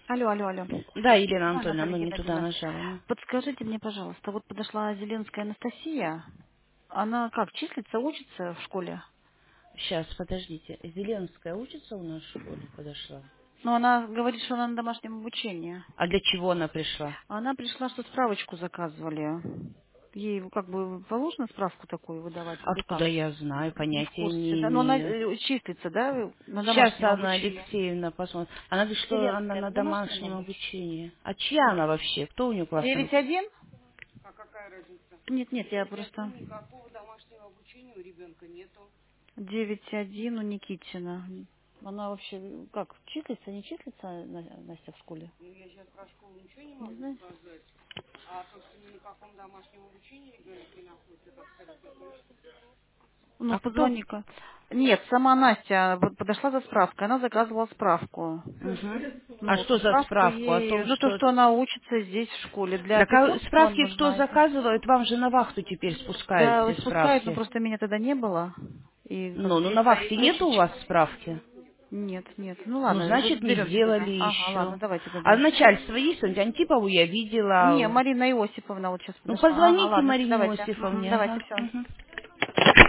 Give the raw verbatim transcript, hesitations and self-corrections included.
Алло, алло, алло. Да, Елена А, Анатольевна, Наталья ну не туда Геннадьевна, нажала. Ну. подскажите мне, пожалуйста, вот подошла Зеленская Анастасия. Она как, числится, учится в школе? Сейчас, подождите. Зеленская учится у нас в школе? Подошла. Но она говорит, что она на домашнем обучении. А для чего она пришла? Она пришла, что справочку заказывали. Ей как бы положено справку такую выдавать или Откуда как? я знаю, Не в понятия курсе, не да? Но она имею. э, числится, да, на Сейчас домашнем Анна обучении. Алексеевна посмотрит. Она говорит, что она Зеленская на на домашнем домашнем обучении. обучении. А чья она вообще? Кто у нее классный? девять один? Нет, нет, я просто... девять один у Никитина. Она вообще как, числится, не числится На- Настя в школе? Не знаю. Ну, А кто? позвони-ка. Нет, сама Настя вот подошла за справкой, она заказывала справку. Угу. А Ну, вот что за справку справку о ей, том, ну то, что... что она учится здесь в школе. Для Так а питомства справки кто нужна эта. заказывает? Вам же на вахту теперь спускают Да, все спускают, но справки. просто меня тогда не было. И как Ну, бы ну на из-за вахте нету у вас издержечка. справки? Нет, нет. Ну Ну, ладно, значит, не разберемся сделали тогда. Ага, ладно, еще. давайте А тогда. начальство есть? Вот Антипову я Не, видела. Марина Иосифовна вот сейчас Ну, подошла. Ага, позвоните ладно, все, Марине давайте. Мгм, Иосифовне. давайте, Ага. все. Мгм.